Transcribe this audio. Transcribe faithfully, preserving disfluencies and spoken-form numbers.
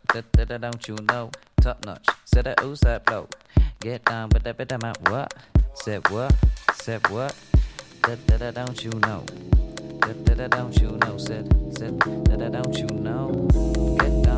Da da da, don't you know? Top notch. Said that ooh, said blow. Get down, but that bit that my what? Said what? Said what? Da da da, don't you know? Da da da, don't you know? Said said da da, don't you know? Get down.